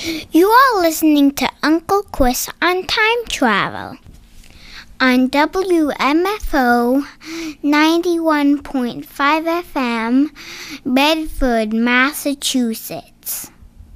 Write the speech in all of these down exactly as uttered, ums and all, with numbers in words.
You are listening to Uncle Chris on Time Travel on W M F O ninety-one point five F M, Bedford, Massachusetts.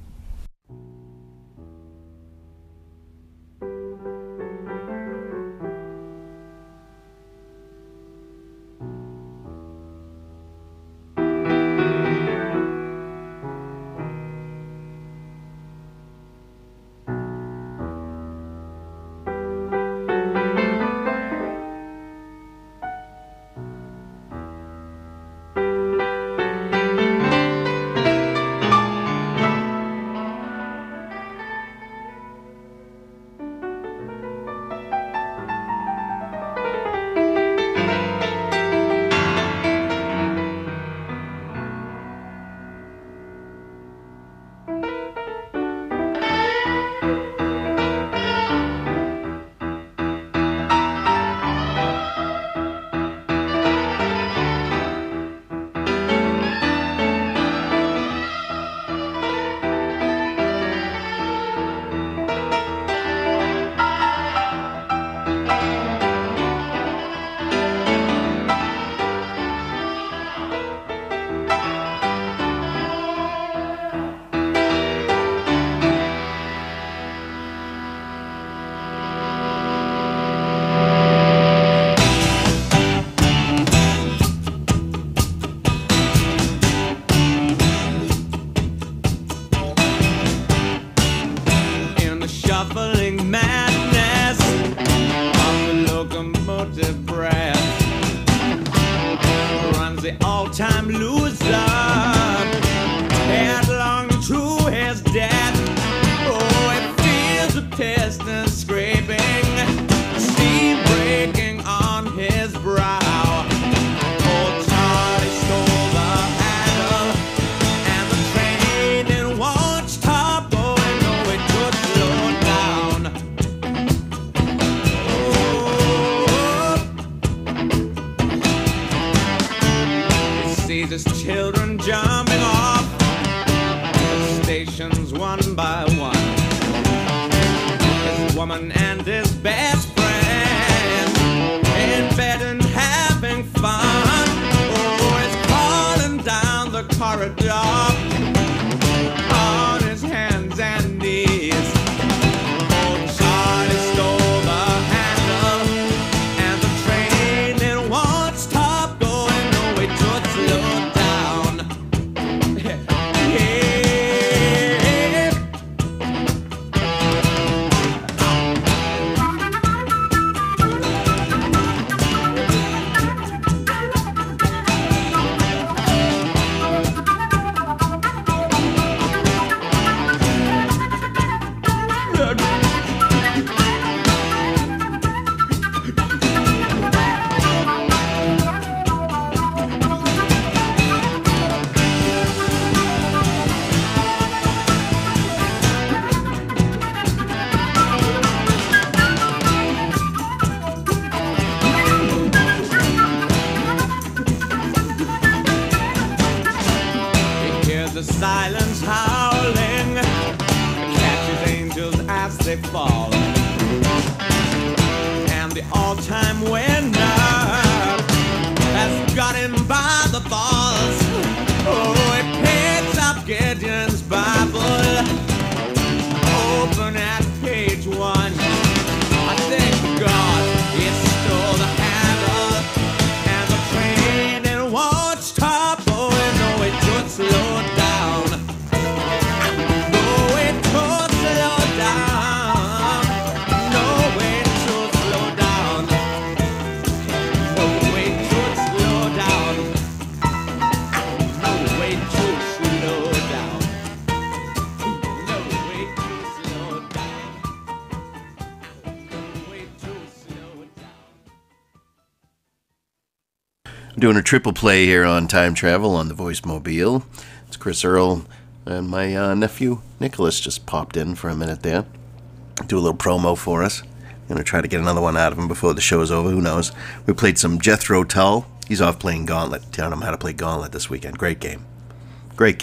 Doing a triple play here on Time Travel on the Voice Mobile. It's Chris Earl, and my uh, nephew Nicholas just popped in for a minute there. Do a little promo for us. I'm going to try to get another one out of him before the show's over. Who knows? We played some Jethro Tull. He's off playing Gauntlet. Telling him how to play Gauntlet this weekend. Great game. Great game.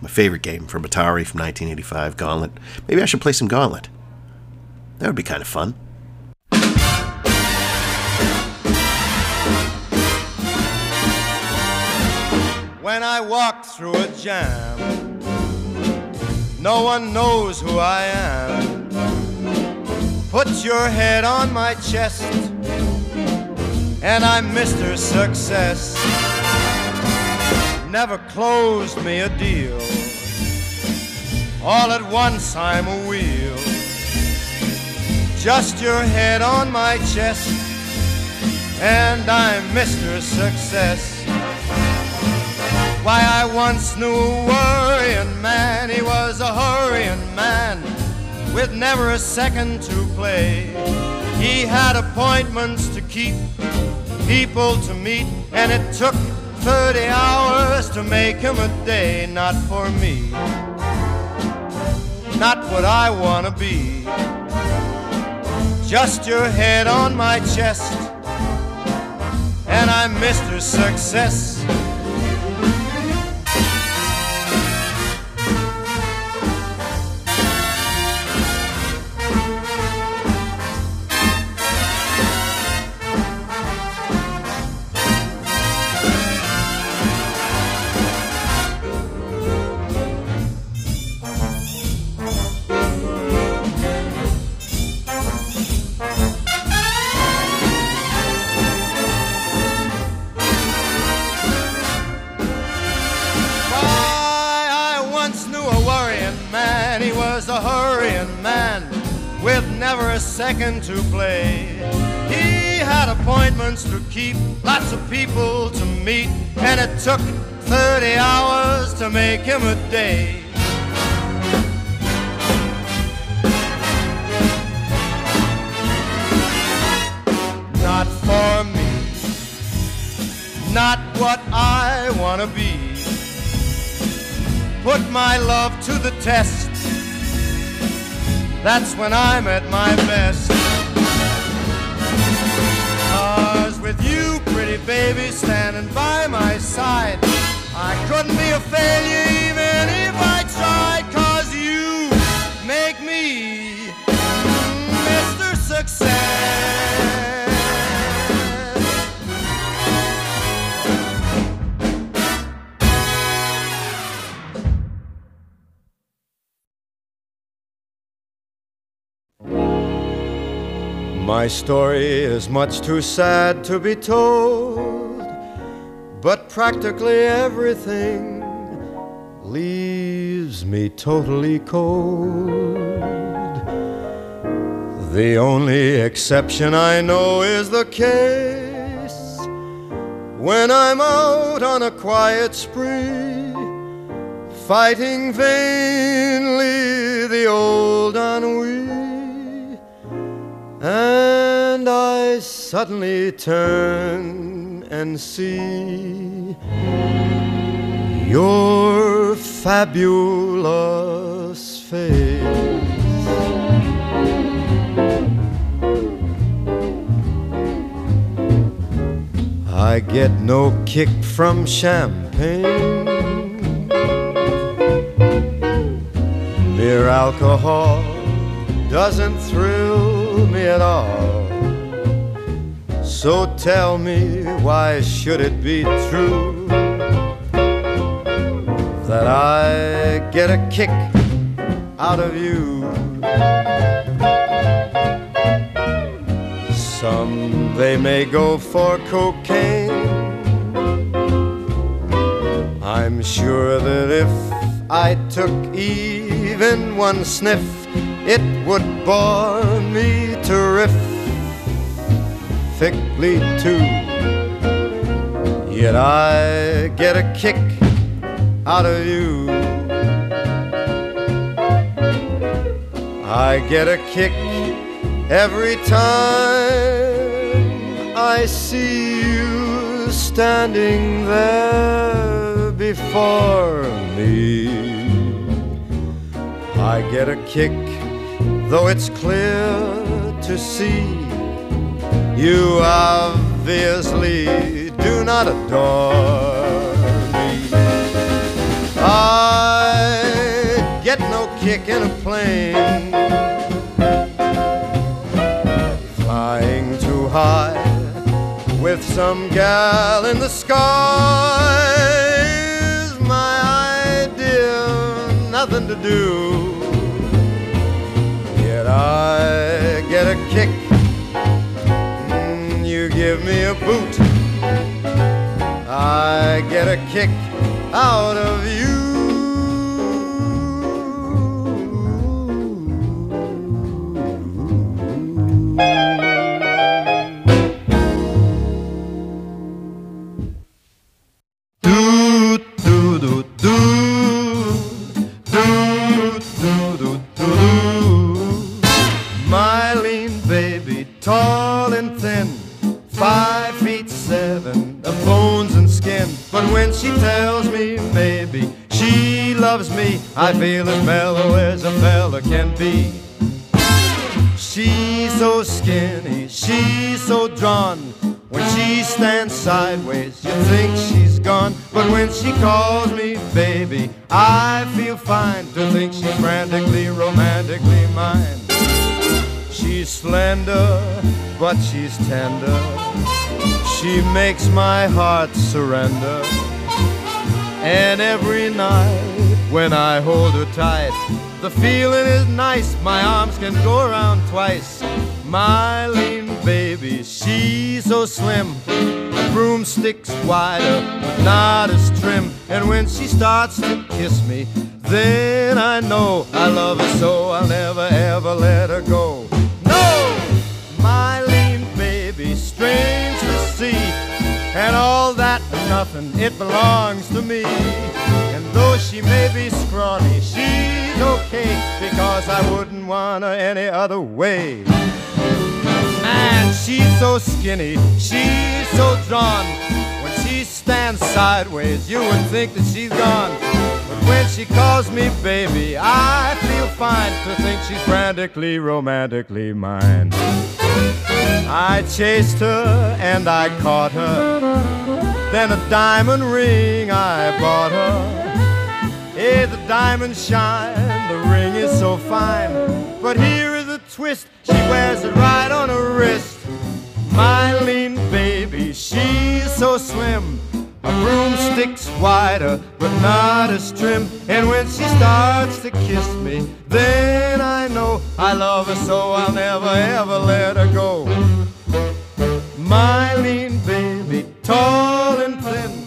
My favorite game from Atari from nineteen eighty-five, Gauntlet. Maybe I should play some Gauntlet. That would be kind of fun. When I walk through a jam, no one knows who I am. Put your head on my chest, and I'm Mister Success. Never closed me a deal. All at once I'm a wheel. Just your head on my chest, and I'm Mister Success. Why, I once knew a worrying man. He was a hurrying man with never a second to play. He had appointments to keep, people to meet, and it took thirty hours to make him a day. Not for me, not what I want to be. Just your head on my chest, and I'm Mister Success. Never a second to play. He had appointments to keep, lots of people to meet, and it took thirty hours to make him a day. Not for me, not what I want to be. Put my love to the test, that's when I'm at my best. 'Cause with you, pretty baby, standing by my side, I couldn't be a failure even if I tried. 'Cause you make me Mister Success. My story is much too sad to be told, but practically everything leaves me totally cold. The only exception I know is the case when I'm out on a quiet spree, fighting vainly the old ennui. And I suddenly turn and see your fabulous face. I get no kick from champagne, mere alcohol doesn't thrill me at all. So tell me, why should it be true that I get a kick out of you? Some, they may go for cocaine. I'm sure that if I took even one sniff, it would bore me terrifically too. Yet I get a kick out of you. I get a kick every time I see you standing there before me. I get a kick, though it's clear to see you obviously do not adore me. I plane, flying too high with some gal in the skies. My idea, nothing to do, yet I get a kick. Mm, you give me a boot, I get a kick out of you. Tall and thin, five feet seven of bones and skin. But when she tells me maybe she loves me, I feel as mellow as a fella can be. She's so skinny, she's so drawn. When she stands sideways, you think she's gone. But when she calls me baby, I feel fine to think she's frantically, romantically mine. She's slender, but she's tender. She makes my heart surrender. And every night when I hold her tight, the feeling is nice, my arms can go around twice. My lean baby, she's so slim, broomsticks wider, but not as trim. And when she starts to kiss me, then I know I love her so I'll never ever let her go. No, my lean baby, strange to see, and all that and nothing, it belongs to me. And though she may be scrawny, she's okay, because I wouldn't want her any other way. And she's so skinny, she's so drawn. When she stands sideways, you would think that she's gone. But when she calls me baby, I feel fine to think she's frantically, romantically mine. I chased her and I caught her, then a diamond ring I bought her. Hey, the diamonds shine, the ring is so fine, but here is a twist, she wears it right on her wrist. My lean baby, she's so slim, a broomstick's wider, but not as trim. And when she starts to kiss me, then I know I love her so I'll never ever let her go. My lean baby, tall and thin,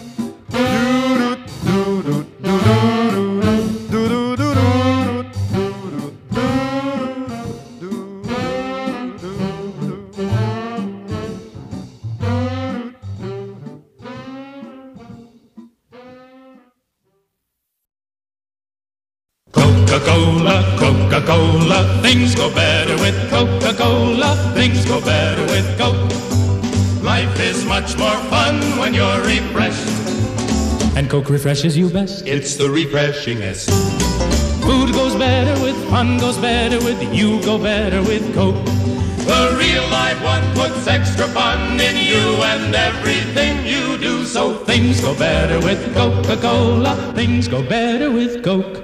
Coca-Cola, Coca-Cola, things go better with Coca-Cola, things go better with Coke. Life is much more fun when you're refreshed, and Coke refreshes you best. It's the refreshingest. Food goes better with, fun goes better with, you go better with Coke. The real live one puts extra fun in you and everything you do, so Things go better with Coca-Cola, things go better with Coke.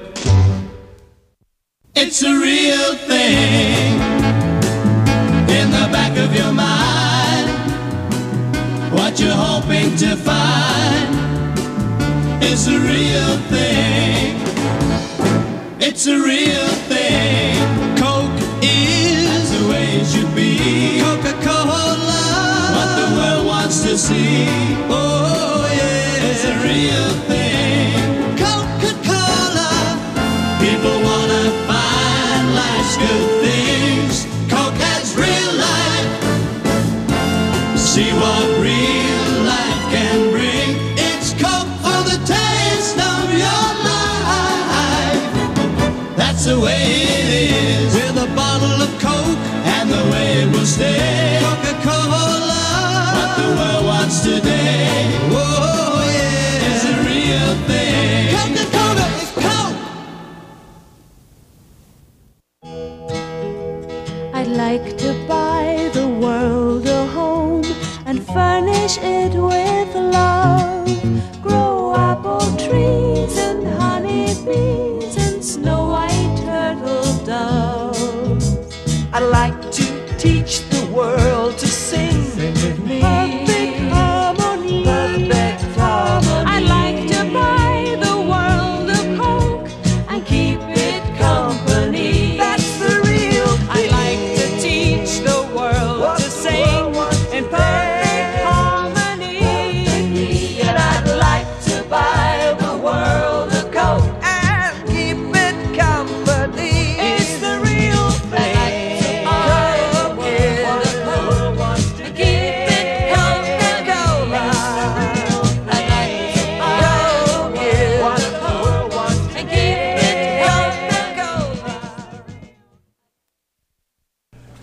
It's a real thing in the back of your mind. What you're hoping to find is a real thing. It's a real thing. Coke is the way it should be. Coca-Cola, what the world wants to see. Oh yeah, it's a real thing. Coca-Cola, people wanna find life's good things. Coke has real life. See what real life can bring. It's Coke for the taste of your life. That's the way it is with a bottle of Coke, and the way it will stay. Coca-Cola, what the world wants today.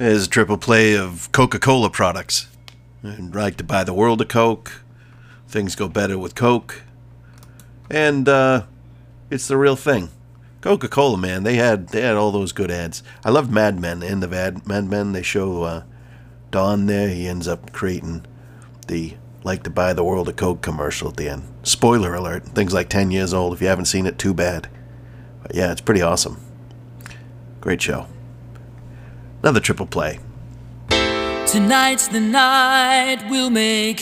There's a triple play of Coca-Cola products. I'd like to buy the world of Coke. Things go better with Coke. And uh, it's the real thing. Coca-Cola, man, they had they had all those good ads. I loved Mad Men. In the ad, Mad Men, they show uh, Don there. He ends up creating the like to buy the world of Coke commercial at the end. Spoiler alert. Thing's like ten years old. If you haven't seen it, too bad. But yeah, it's pretty awesome. Great show. Another triple play. Tonight's the night we'll make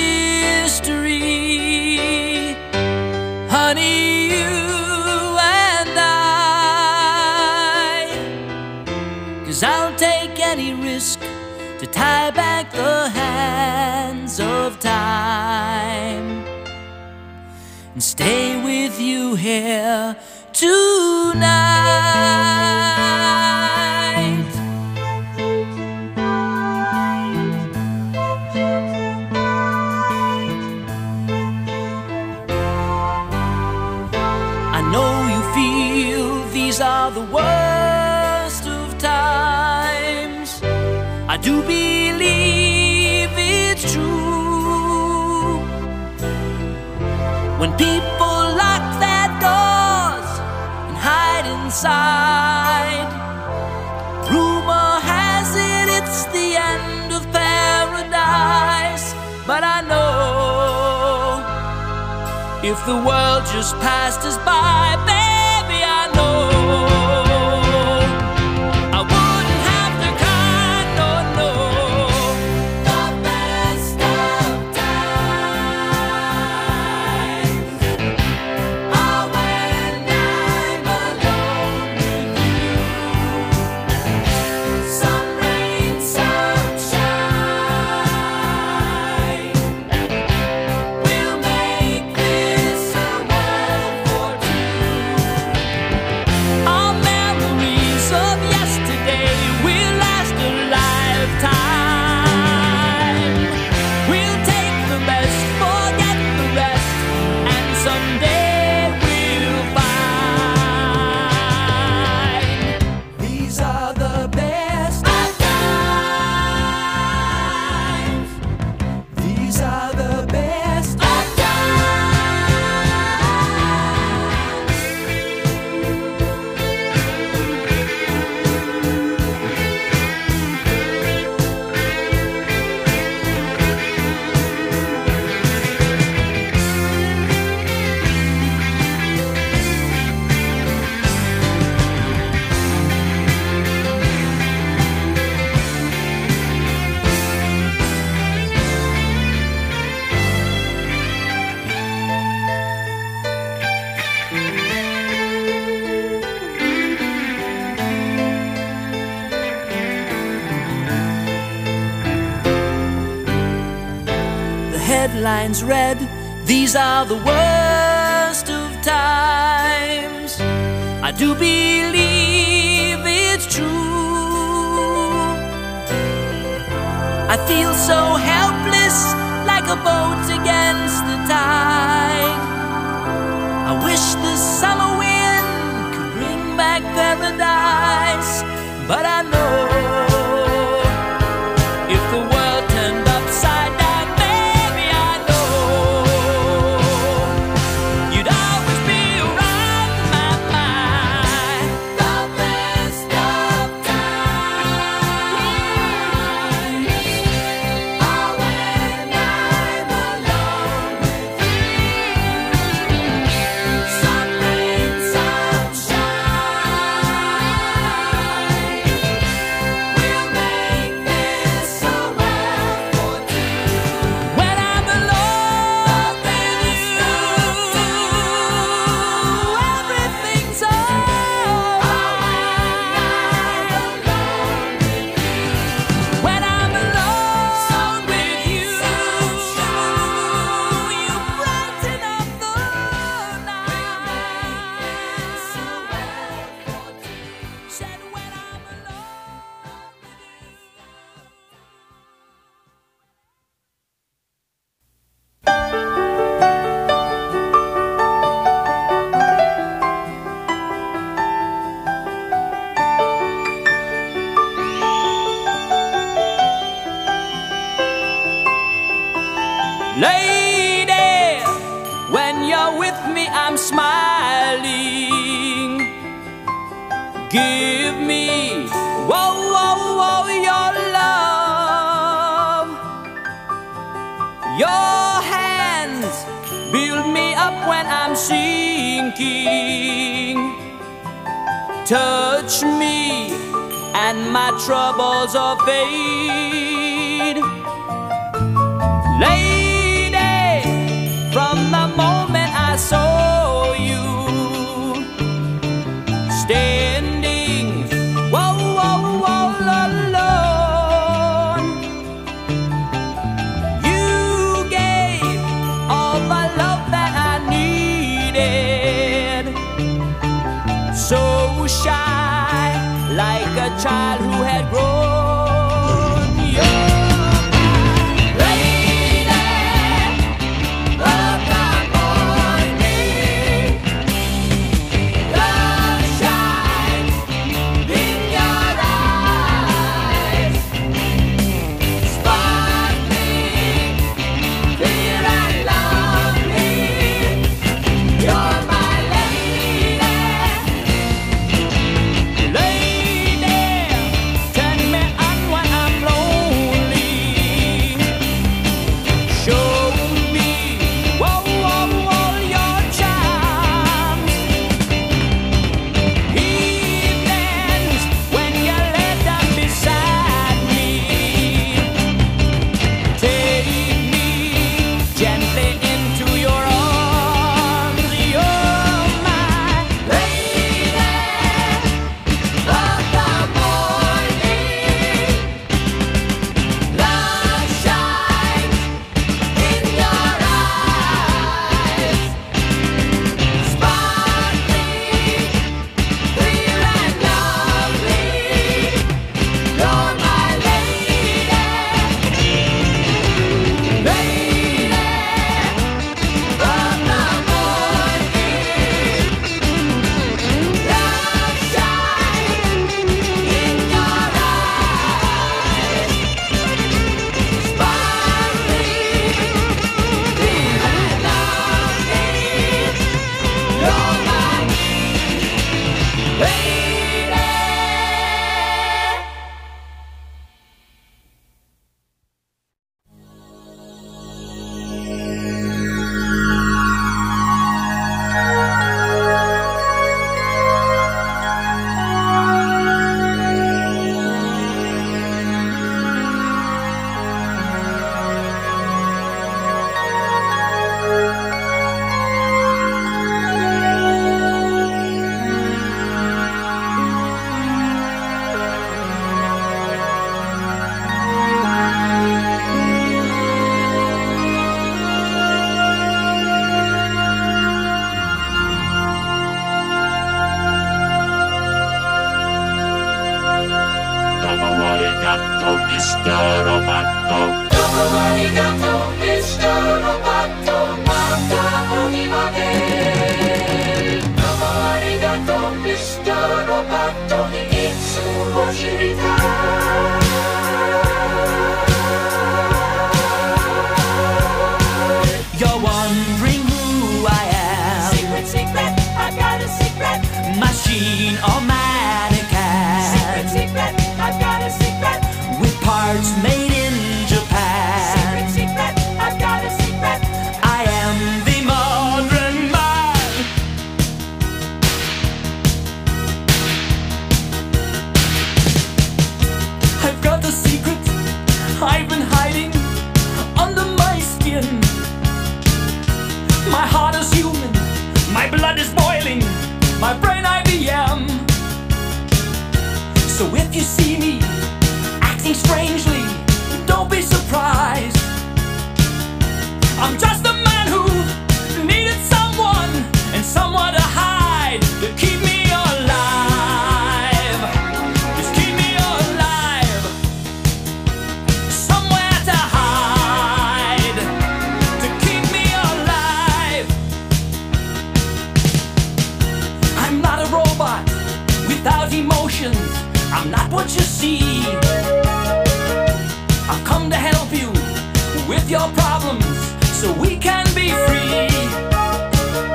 history, honey, you and I. 'Cause I'll take any risk to tie back the hands of time and stay with you here tonight. These are the worst of times. I do believe it's true. When people lock their doors and hide inside, rumor has it it's the end of paradise. But I know if the world just passed us by, baby, I know I wouldn't have to cry, no, no. The best of times are when I'm alone with you. Some rain, some shine, we'll make this a world for two. Our memories of yesterday will last a lifetime. We'll take the best, forget the rest, and someday we'll find these are the best of times. These are the best of times. The headlines read, these are the worst of times. I do believe it's true. I feel so helpless, like a boat against the tide. I wish the summer wind could bring back paradise. But I know if the world turned upside down, baby, I know you'd always be around my mind. The best of times are when I'm alone with you're with me, I'm smiling. Give me, whoa, whoa, whoa, your love. Your hands build me up when I'm sinking. Touch me and my troubles will fade. Lady, from the moment I saw you standing, whoa, whoa, whoa, alone, you gave all the love that I needed. So shy, like a child who had grown. You're wondering who I am. Secret, secret, I got a secret. Machine or mannequin. Secret, secret, I've got a secret. With parts made in Japan. Secret, secret, I've got a secret. I am the modern man. I've got a secret I've been hiding under my skin. My heart is human, my blood is boiling, my brain I B M. So if you see me acting strangely, don't be surprised. I'm just a man who needed someone and someone to hide, to keep me alive. Just keep me alive. Somewhere to hide, to keep me alive. I'm not a robot without emotions. I'm not what you see. I've come to help you with your problems so we can be free.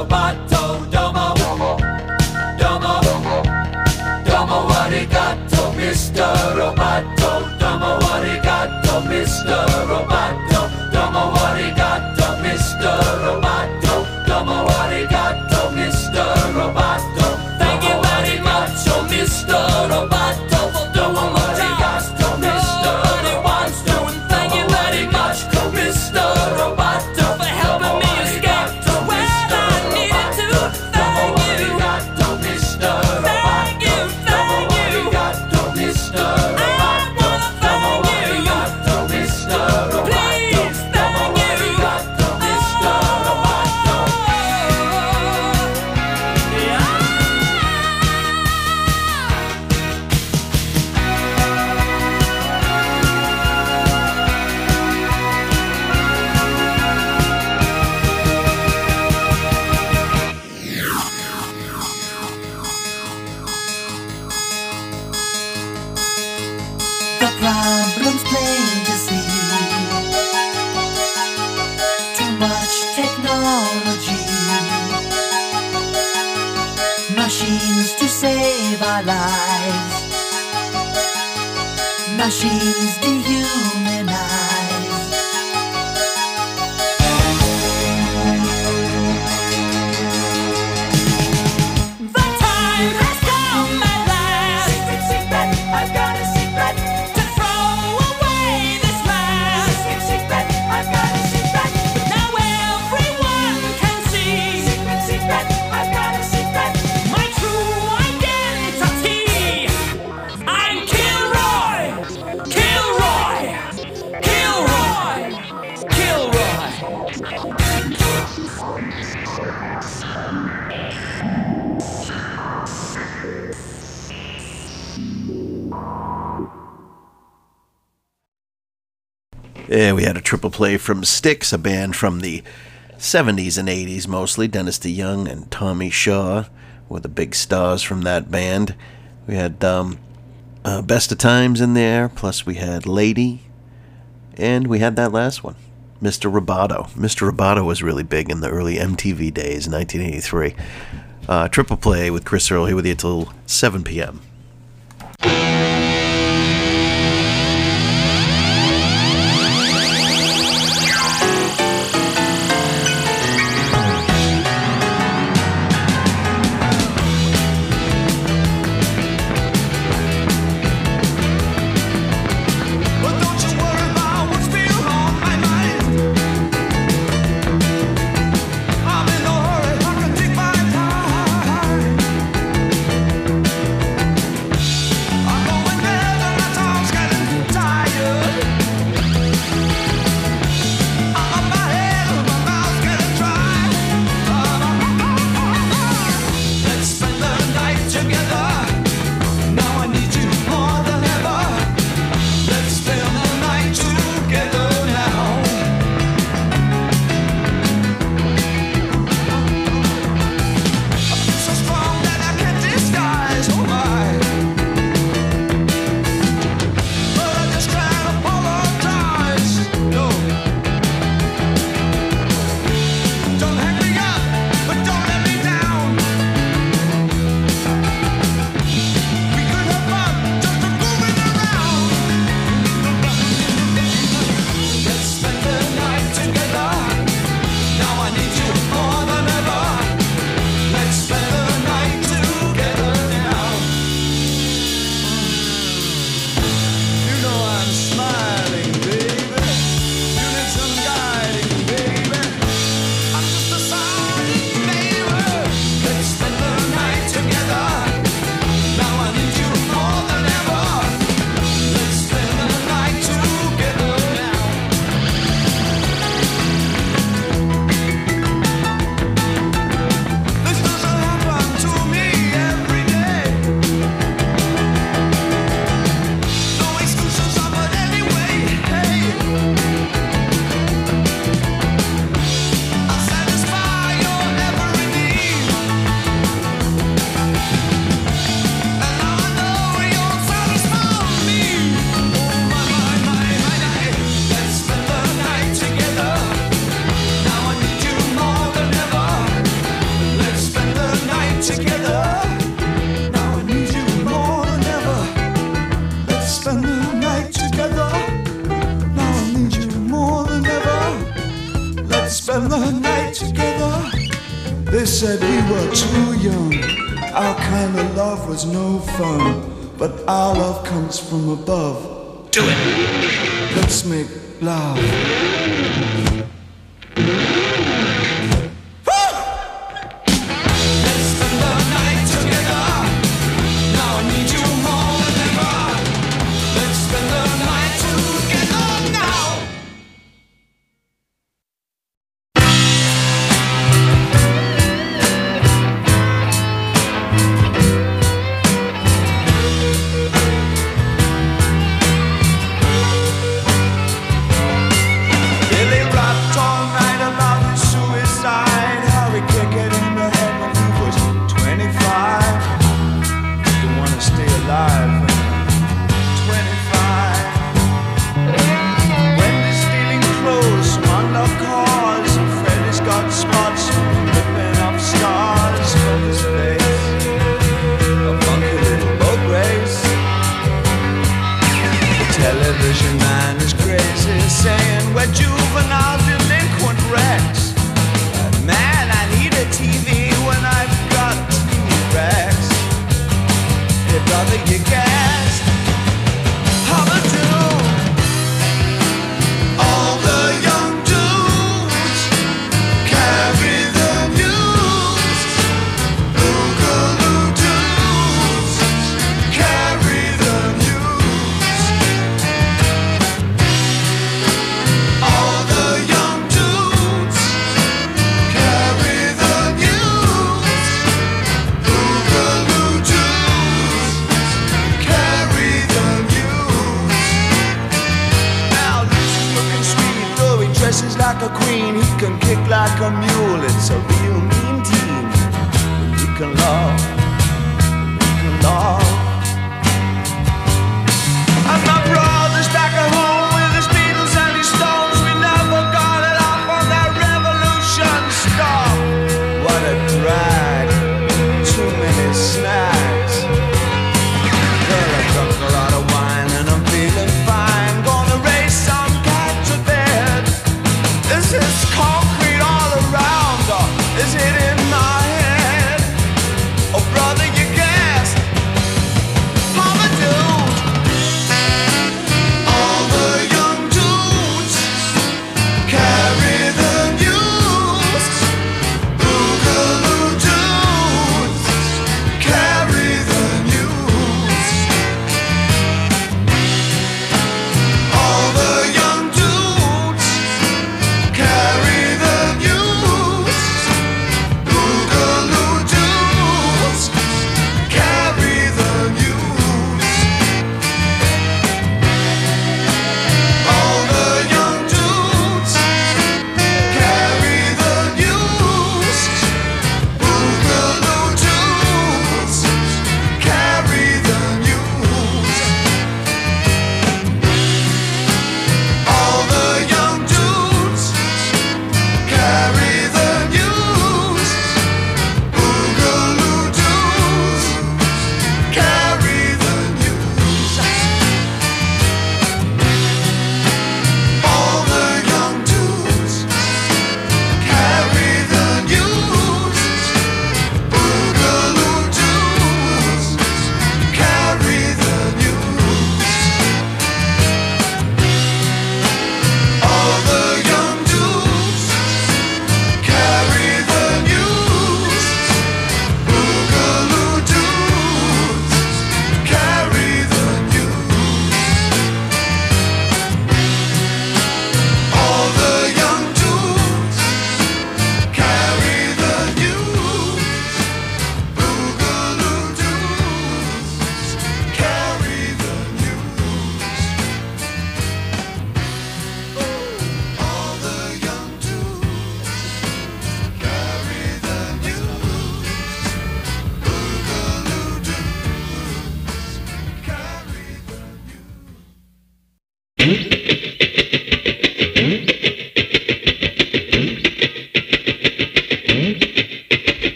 Roboto, domo, domo, domo arigato, Mister Roboto, domo arigato, Mister Roboto, domo arigato, Mister Roboto, domo arigato, Mister Roboto. Thank you very much, oh Mister Roboto, domo arigato, Mister Roboto, and thank you very much, Mister Roboto, for helping me escape to where I needed to. Thank you, Mister Thank you, thank you, Mister I wanna thank you, Mister Please, thank you, Mister Roboto. Yeah. The problem's plain to see. Too much technology. Machines to save our lives. Machines dehumanize. The time has come at last. Secret, secret, I've got a secret. To throw away this mask. Secret, secret, I've got a secret. But now everyone can see. Secret, secret, I've got a secret. My true identity. I'm Kilroy. Kilroy. Kilroy. Kilroy. Yeah, we had a triple play from Styx, a band from the seventies and eighties mostly. Dennis DeYoung and Tommy Shaw were the big stars from that band. We had um, uh, Best of Times in there, plus we had Lady, and we had that last one, Mister Roboto. Mister Roboto was really big in the early M T V days, nineteen eighty-three. Uh, triple play with Chris Earl here with you till seven p.m. But don't you worry about what's still on my mind. I'm in no hurry, I can take my time. They said we were too young, our kind of love was no fun, but our love comes from above. Do it! Let's make love. Television man is crazy, saying we're juvenile delinquent wrecks. But man, I need a T V when I've got T-Rex. Hey brother, you gassed? How about you? All the young dudes carry the news. Boogaloo dudes carry the news. All the young dudes carry the news. Boogaloo dudes carry the news. Now Lucy's looking sweet, though he dresses like a queen. He can kick like a mule. It's a real mean team. We can love, we can love. And my brother's back at home with his Beatles and his Stones. We never got it off on that revolution stuff. What a drag, too many snacks. Girl, I drunk a lot of wine and I'm feeling fine. Gonna race some cat to bed. This is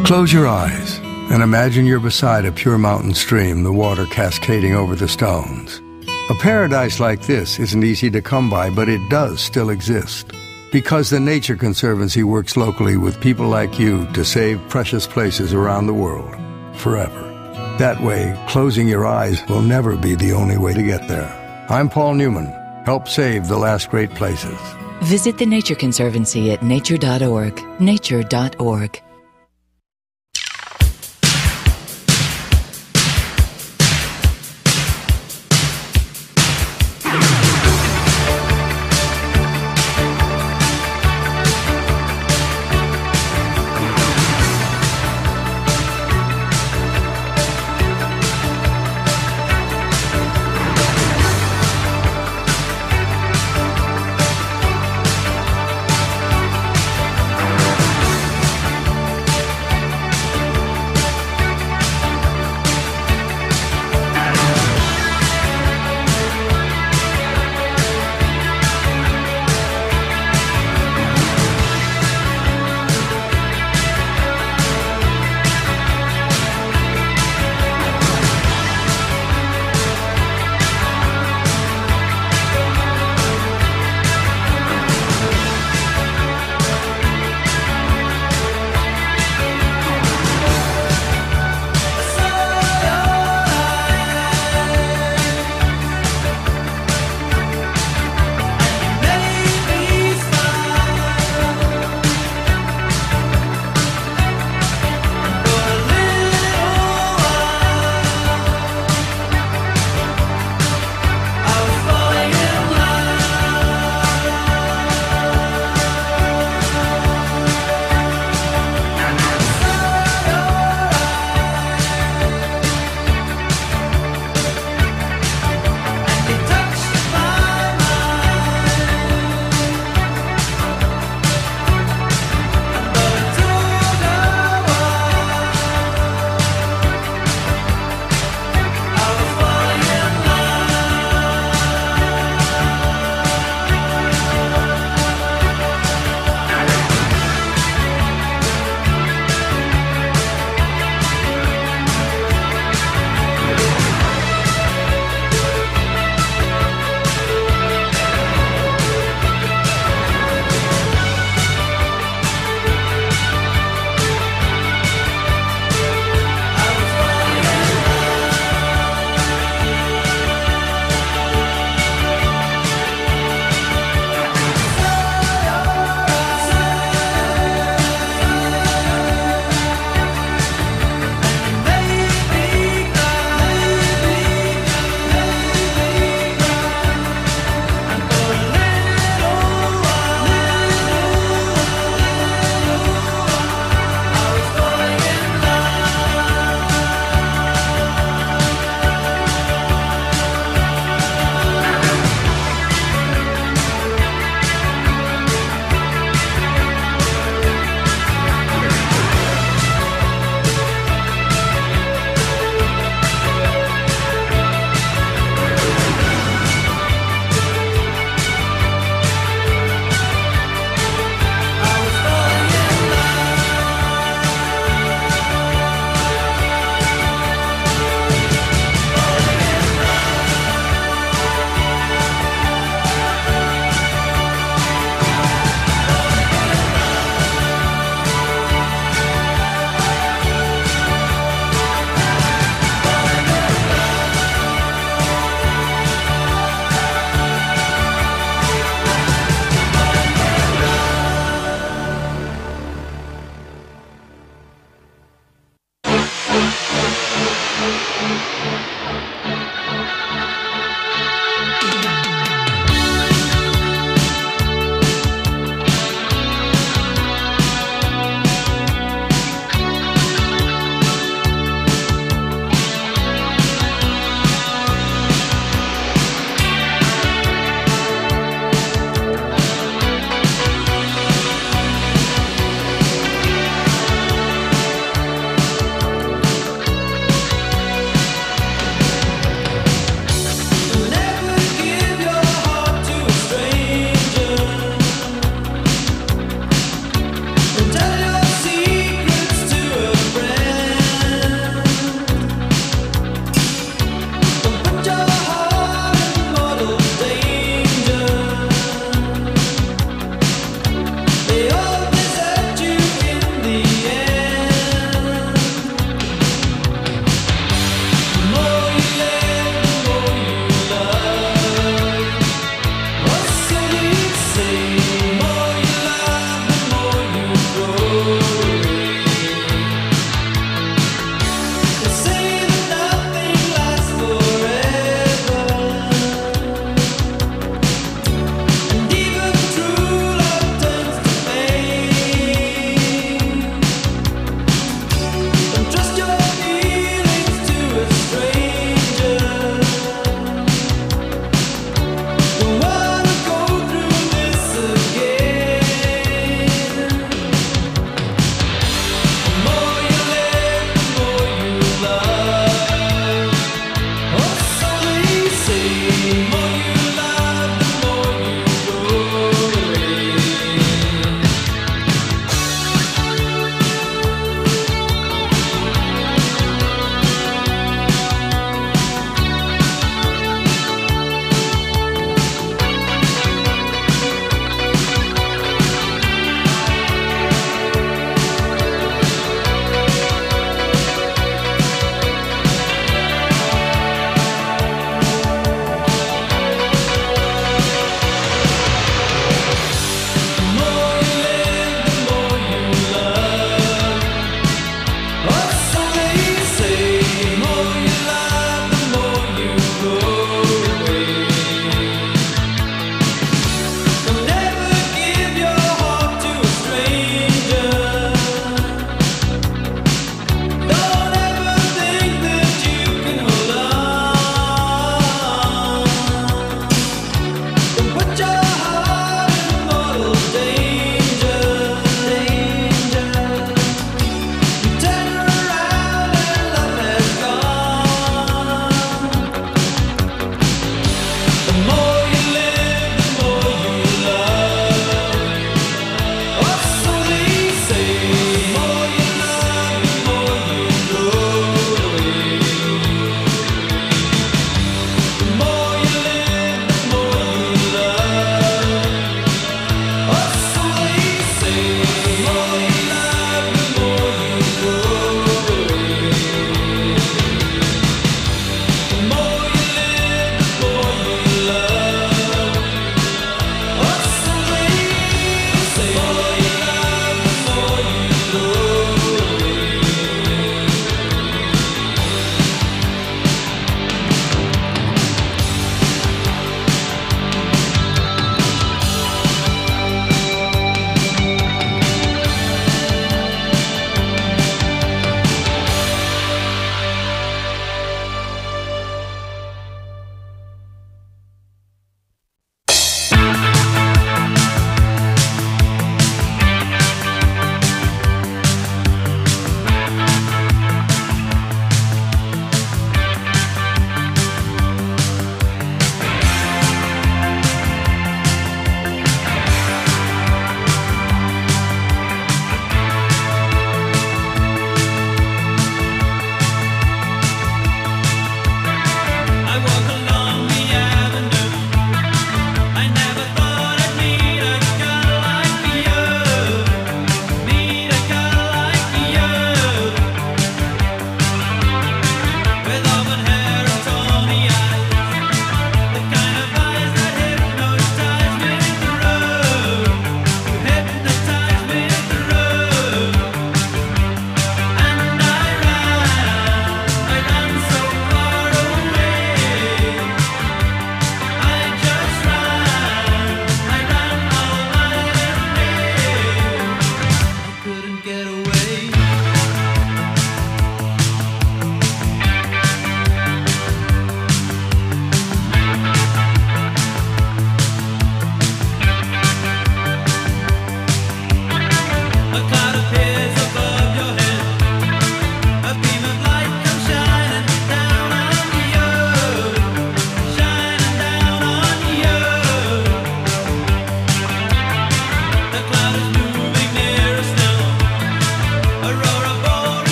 Close your eyes and imagine you're beside a pure mountain stream, the water cascading over the stones. A paradise like this isn't easy to come by, but it does still exist. Because the Nature Conservancy works locally with people like you to save precious places around the world, forever. That way, closing your eyes will never be the only way to get there. I'm Paul Newman. Help save the last great places. Visit the Nature Conservancy at nature dot org. nature dot org.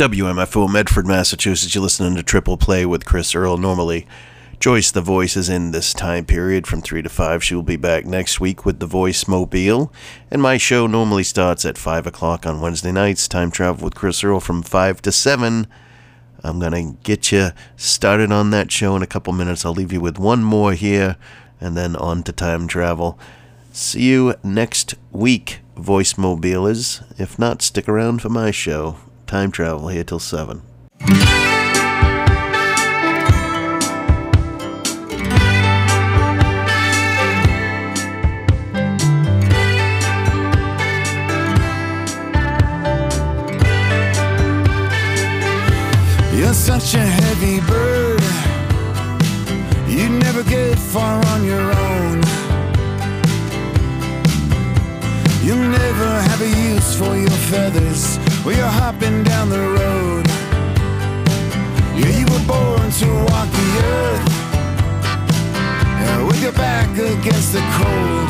W M F O, Medford, Massachusetts. You're listening to Triple Play with Chris Earl. Normally, Joyce the Voice is in this time period from three to five. She will be back next week with the Voice Mobile. And my show normally starts at five o'clock on Wednesday nights. Time Travel with Chris Earl from five to seven. I'm going to get you started on that show in a couple minutes. I'll leave you with one more here and then on to Time Travel. See you next week, Voice Mobilers. If not, stick around for my show. Time Travel here till seven. You're such a heavy bird, you'd never get far on your own. You'll never have a use for your feathers while you're hopping down the road. Yeah, you were born to walk the earth, yeah, with your back against the cold.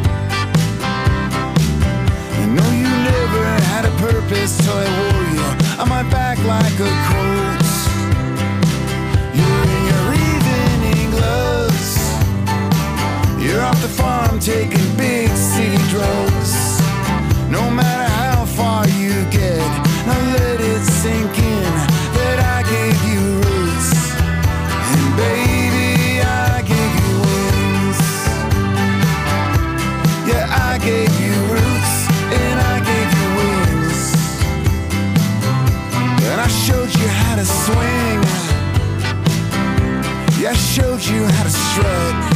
And no, you never had a purpose till I wore you on my back like a coat. You're in your evening gloves, you're off the farm taking big city drugs. No matter how far you get, now let it sink in that I gave you roots. And baby, I gave you wings. Yeah, I gave you roots and I gave you wings. And I showed you how to swing, yeah, I showed you how to strut.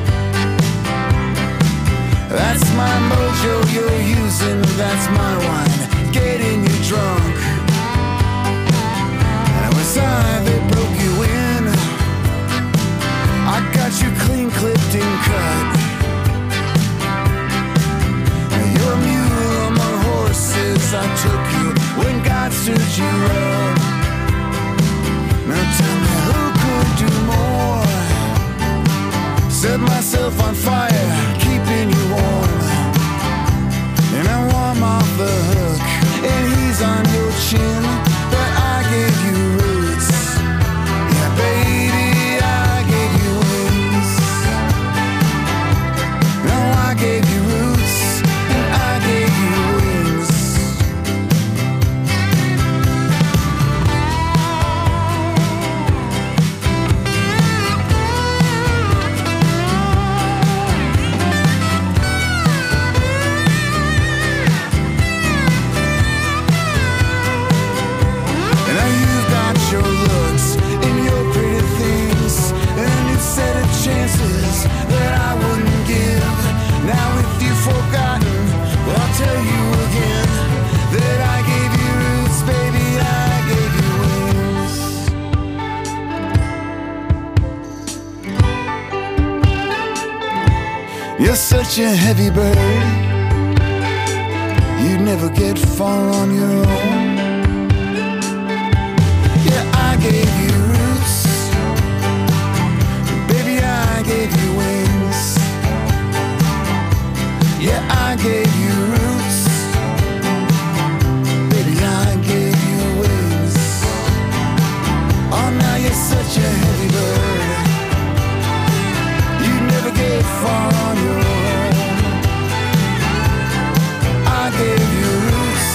That's my mojo you're using, that's my wine, getting you drunk. And it was I that broke you in, I got you clean clipped and cut. And you're a mule among horses, I took you when God stood you up. Now tell me who could do more, set myself on fire, keeping you warm. And I warm off the hook, and he's on your chin, but I gave you roots. Yeah, baby, I gave you wings. Now I gave you roots, and I gave you wings. Chances that I wouldn't give. Now if you've forgotten, well, I'll tell you again that I gave you roots, baby, I gave you wings. You're such a heavy bird, you'd never get far on your own. Yeah, I gave you roots, I gave you wings. Yeah, I gave you roots. Baby, I gave you wings. Oh, now you're such a heavy bird, you'd never get far on your own. I gave you roots,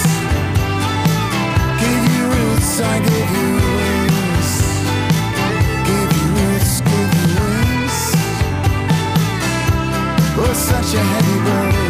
gave you roots, I gave you wings. Gave you roots, gave you wings. Oh, such a heavy bird.